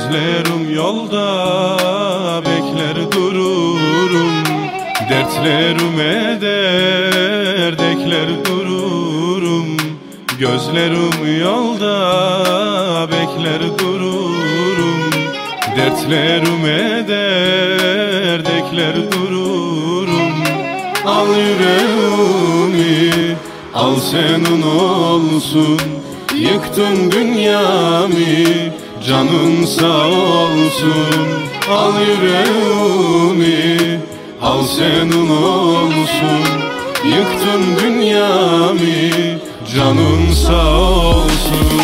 Gözlerim yolda bekler dururum, dertlerime derdekler dururum. Gözlerim yolda bekler dururum, dertlerime derdekler dururum. Al yüreğimi, al senin olsun, yıktın dünyamı, canın sağ olsun. Al yüreğimi, al senin olsun, yıktın dünyamı, canın sağ olsun.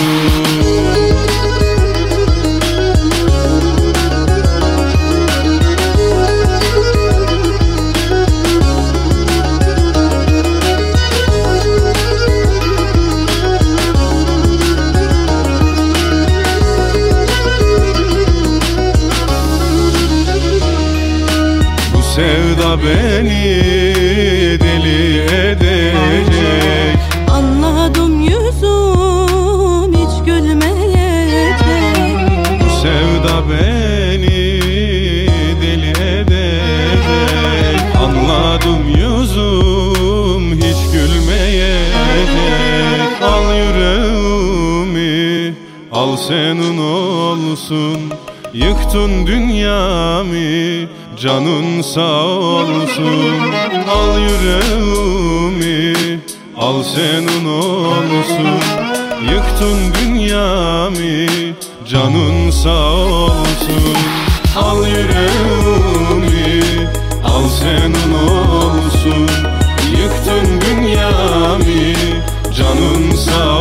Sevda beni deli edecek. Anladım, yüzüm hiç gülmeyecek. Bu sevda beni deli edecek. Anladım, yüzüm hiç gülmeyecek. Al yüreğimi, al senin olsun, yıktın dünyamı, canın sağ olsun. Al yüreğimi, al senin olsun, yıktın dünyamı, canın sağ olsun. Al yüreğimi, al senin olsun, yıktın dünyamı, canın sağ